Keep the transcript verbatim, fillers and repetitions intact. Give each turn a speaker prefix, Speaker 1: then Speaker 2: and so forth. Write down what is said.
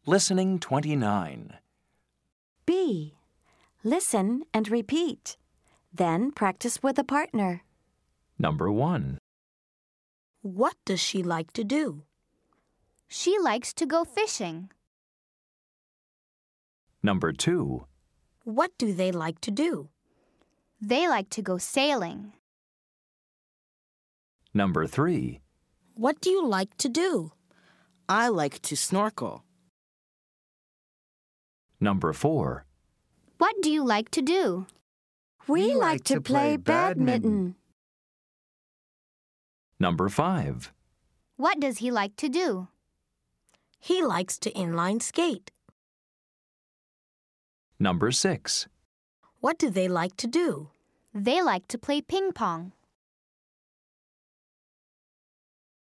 Speaker 1: Listening twenty-nine.
Speaker 2: B. Listen and repeat. Then practice with a partner.
Speaker 1: Number one.
Speaker 3: What does she like to do?
Speaker 4: She likes to go fishing.
Speaker 1: Number two.
Speaker 3: What do they like to do?
Speaker 4: They like to go sailing.
Speaker 1: Number three.
Speaker 3: What do you like to do? I like to snorkel.
Speaker 1: Number four.
Speaker 4: What do you like to do?
Speaker 2: We,
Speaker 5: We
Speaker 2: like,
Speaker 5: like
Speaker 2: to
Speaker 5: to
Speaker 2: play
Speaker 5: play
Speaker 2: badminton.
Speaker 5: badminton.
Speaker 1: Number five.
Speaker 4: What does he like to do?
Speaker 3: He likes to inline skate.
Speaker 1: Number six.
Speaker 3: What do they like to do?
Speaker 4: They like to play ping pong.